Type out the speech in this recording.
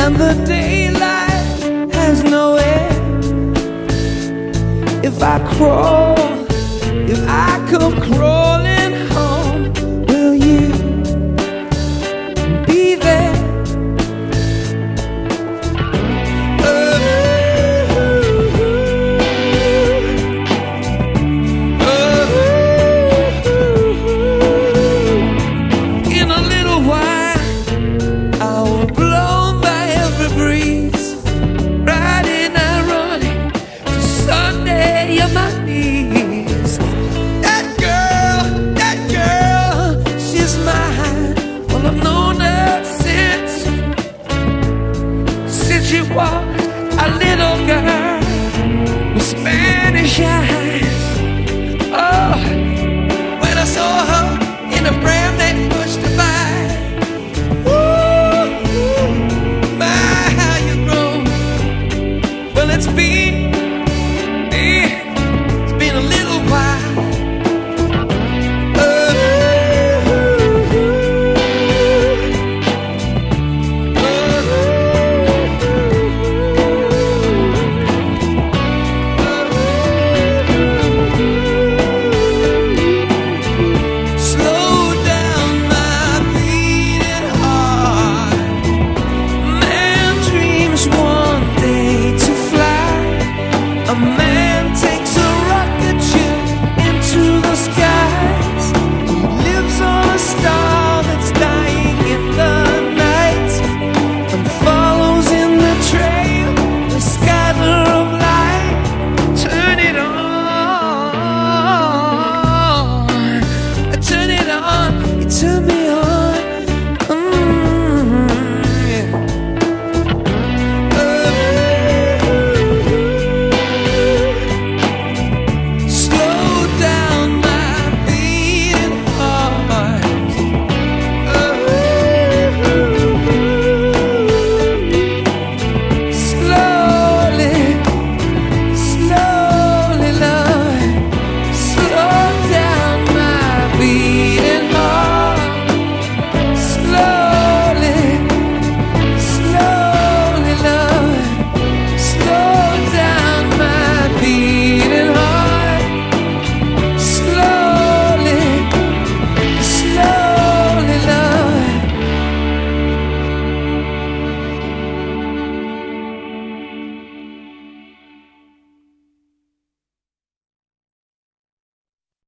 and the daylight has no end. If I crawl, if I come crawling home, will you be there? In a little while I will blow by every breeze, riding and running to Sunday on my knees. That girl, she's mine. Well, I've known her since she was a little girl with Spanish eyes.